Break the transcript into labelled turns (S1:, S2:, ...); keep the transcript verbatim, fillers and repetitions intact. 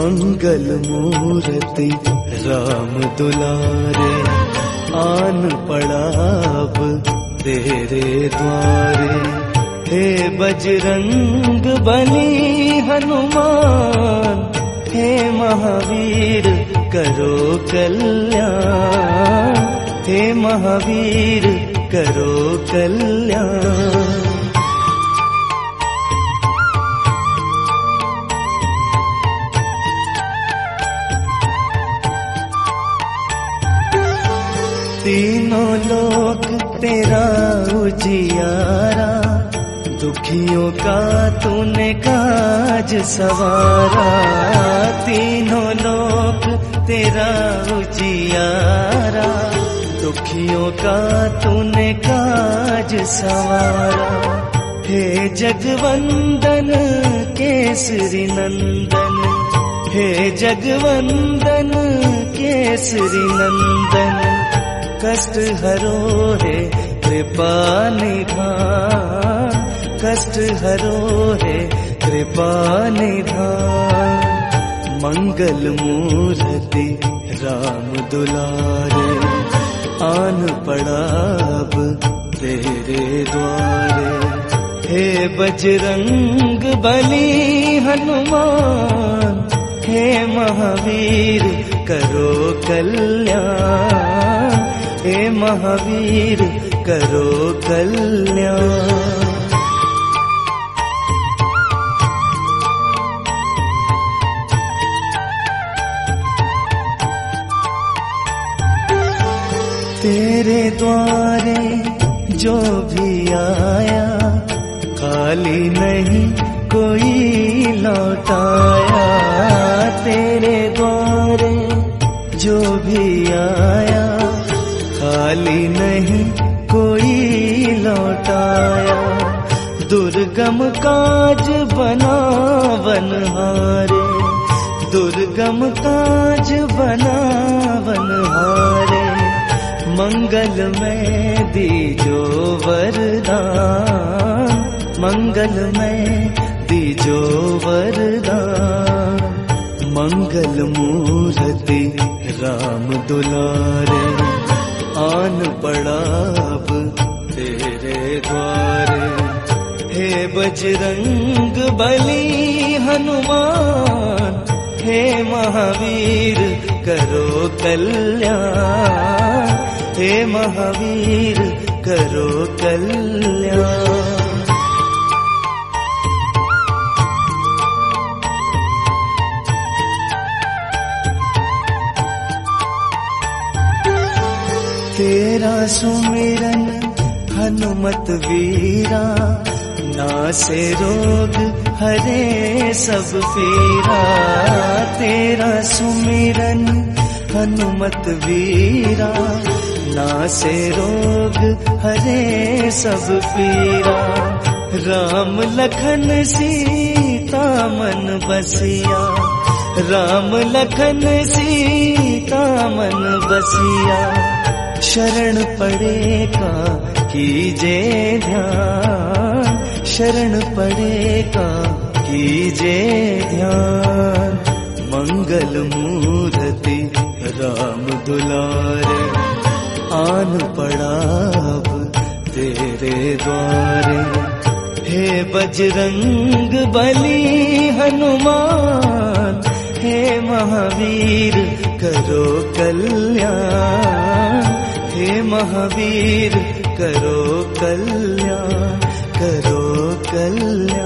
S1: मंगल मूर्ति राम दुलारे, आन पड़ा अब तेरे द्वारे। हे बजरंग बली हनुमान, हे महावीर करो कल्याण, हे महावीर करो कल्याण। तीनों लोक तेरा उजियारा, दुखियों का तूने काज सवारा। तीनों लोक तेरा उजियारा, दुखियों का तूने काज सवारा। हे जगवंदन केसरी नंदन, हे जगवंदन केसरी नंदन। कष्ट हरो है कृपा निधान, कष्ट हरो है कृपा निधान। मंगल मूर्ति राम दुलारे, आन पड़ा अब तेरे द्वारे। हे बजरंग बली हनुमान, हे महावीर करो कल्याण, हे महावीर करो कल्याण। तेरे द्वारे जो भी आया, खाली नहीं कोई लौटाया। तेरे द्वारे जो भी आया, खाली नहीं कोई लौटाया। दुर्गम काज बनावन हारे, दुर्गम काज बनावन हारे। मंगल में दीजो वरदान, मंगल में दीजो वरदान। मंगल मूर्ति राम दुलारे, आन पड़ा अब तेरे द्वारे। हे बजरंग बली हनुमान, हे महावीर करो कल्याण, हे महावीर करो कल्याण। तेरा सुमिरन हनुमत वीरा, नासे रोग हरे सब पीरा। तेरा सुमिरन हनुमत वीरा, नासे रोग हरे सब पीरा। राम लखन सीता मन बसिया, राम लखन सीता मन बसिया। शरण पड़ेगा कीजे ध्यान, शरण पड़ेगा कीजे ध्यान। मंगल मूर्ति राम दुलारे, आन पड़ा अब तेरे द्वारे। हे बजरंग बली हनुमान, हे महावीर करो कल्याण, हे महावीर करो कल्याण, करो कल्याण।